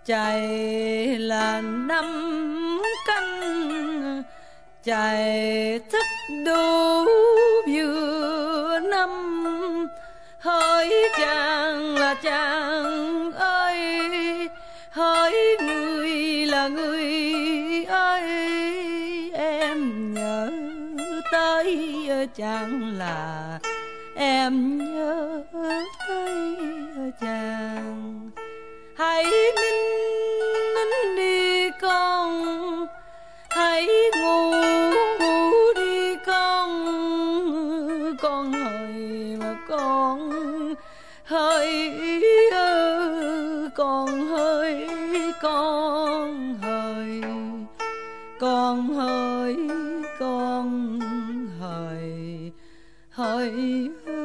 Chạy là năm canh, chạy thức đủ vừa năm. Hỡi chàng là chàng ơi, hỡi người là người ơi, em nhớ tới chàng là em nhớ tới chàng. Hãy nín nín đi con, hãy ngủ ngủ đi con hỡi mà con hỡi con hỡi con hỡi con hỡi con hỡi hỡi